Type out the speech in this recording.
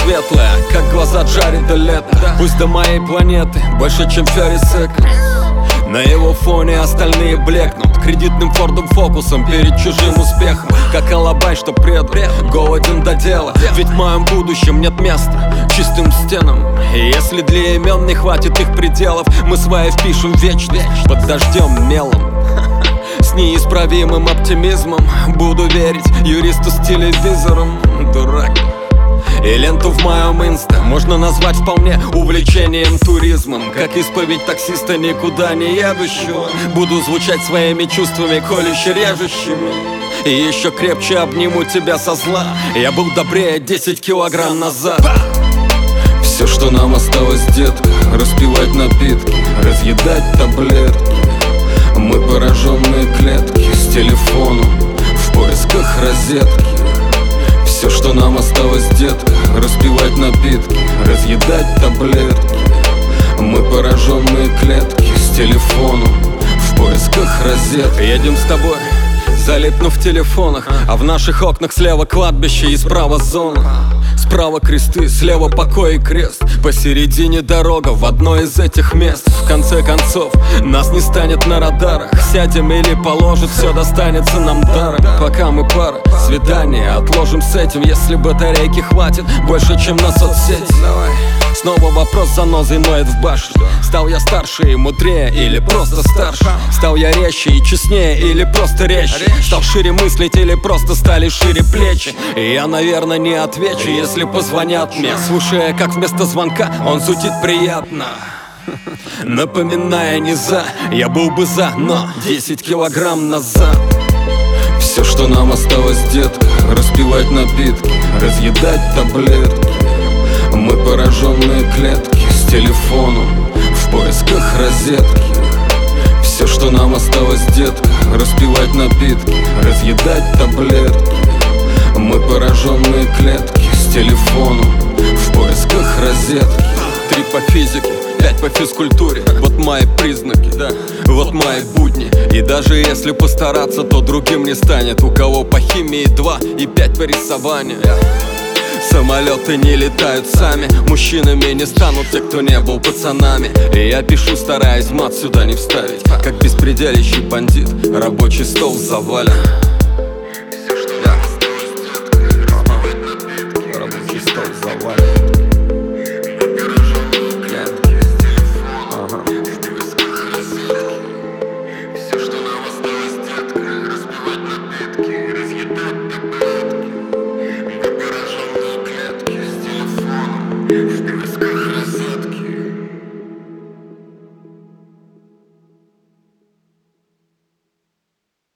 светлая, как глаза Джареда Лето. Пусть до моей планеты больше, чем Феррис Эклс. На его фоне остальные блекнут кредитным Фордом Фокусом перед чужим успехом. Как алабай, что предан, голоден до дела. Ведь в моем будущем нет места чистым стенам. И если для имен не хватит их пределов, мы свои впишем в вечность под дождем мелом. С неисправимым оптимизмом буду верить юристу с телевизором. Дурак. И ленту в моем инста можно назвать вполне увлечением туризмом. Как исповедь таксиста никуда не едущего. Буду звучать своими чувствами колюще режущими. И еще крепче обниму тебя со зла. Я был добрее 10 килограмм назад. Все, что нам осталось, детка, распивать напитки, разъедать таблетки. Мы пораженные клетки с телефоном в поисках розетки. Все, что нам осталось, детка, распивать напитки, разъедать таблетки. Мы пораженные клетки с телефоном в поисках розетки. Едем с тобой, залипнув в телефонах, а в наших окнах слева кладбище и справа зона. Справа кресты, слева покой и крест. Посередине дорога в одно из этих мест. В конце концов, нас не станет на радарах. Сядем или положит, все достанется нам даром. Пока мы пара, свидание отложим с этим. Если батарейки хватит больше, чем на соцсети. Снова вопрос занозой ноет в башне. Стал я старше и мудрее или просто старше? Стал я резче и честнее или просто резче? Стал шире мыслить или просто стали шире плечи? И я, наверное, не отвечу, если позвонят мне, слушая, как вместо звонка он зудит приятно. Напоминая не за, я был бы за, но 10 килограмм назад. Все, что нам осталось, детка, распивать напитки, разъедать таблетки. Мы пораженные клетки с телефоном в поисках розетки. Все, что нам осталось, детка, распивать напитки, разъедать таблетки. Мы пораженные клетки с телефоном в поисках розетки. 3 по физике, 5 по физкультуре. Вот мои признаки, да, вот мои будни. И даже если постараться, то другим не станет. У кого по химии 2 и 5 по рисованию. Самолеты не летают сами, мужчинами не станут те, кто не был пацанами. И я пишу, стараясь мат сюда не вставить. Как беспределящий бандит, рабочий стол завален. Рабочий стол завален. Все, что нам осталось, детка, распивать напитки, разъедать таблетки. Мы пораженные клетки с телефоном в поисках